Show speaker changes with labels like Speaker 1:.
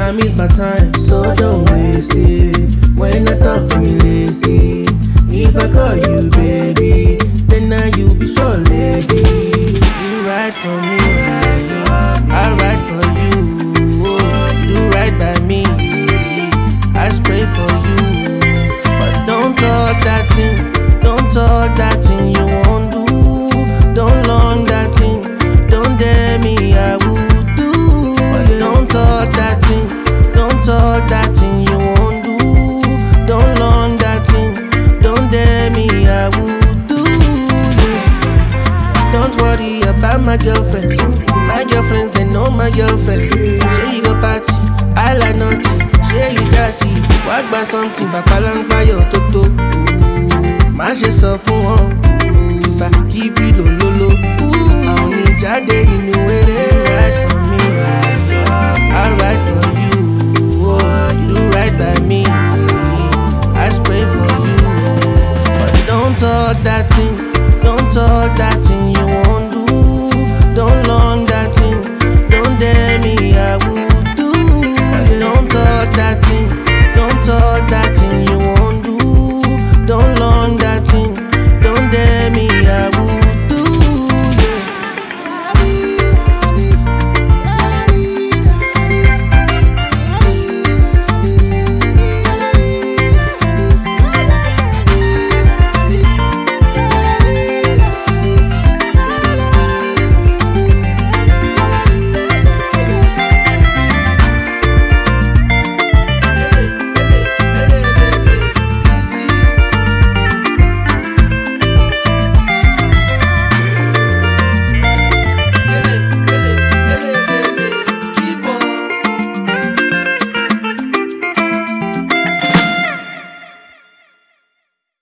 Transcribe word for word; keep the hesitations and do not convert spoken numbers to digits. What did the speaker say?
Speaker 1: time is my time, so don't waste it. When I talk for me lazy, if I call you baby, then now you be so lady. You ride for me, I ride for you. You ride by me, I spray for you. But don't talk that thing, don't talk that thing you won't do. Don't long that thing, don't dare me, I would do. But don't talk that thing, don't talk that thing you won't do. Don't long that thing, don't dare me, I would do. Don't worry about my girlfriends. My girlfriends, they know my girlfriend. Say you go party, I like nothing. Say you dassy, walk by something. Fapalang by your toto. Má ṣe sọ fún wọn. If I give you lo lo lo. Àwọn ìjáde nínú ẹ̀.